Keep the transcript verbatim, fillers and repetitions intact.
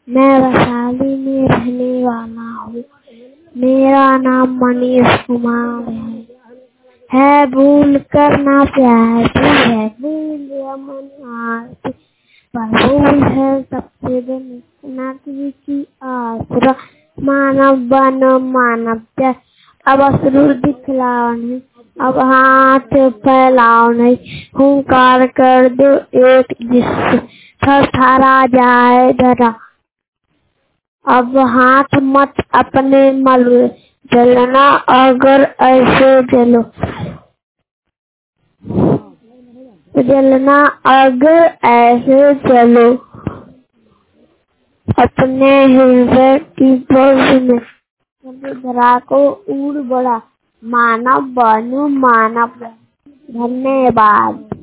मैं वैशाली में रहने वाला हूँ। मेरा नाम मनीष कुमार है। है भूल करना प्यार भी है, भूल यमन आरती पर भूल है सबसे नदी की आसरा। मानव बनो मानव जय, अब असुर दिखलाओ नहीं, अब हाथ फैलाओ नहीं। हुंकार कर दो एक जिससे थरथरा जाए धरा। अब हाथ मत अपने मलबे, जलना अगर ऐसे जलो, जलना अगर ऐसे जलो। अपने हृदय की बोझ में धरा को उड़ बड़ा, मानव बनो मानव। धन्यवाद।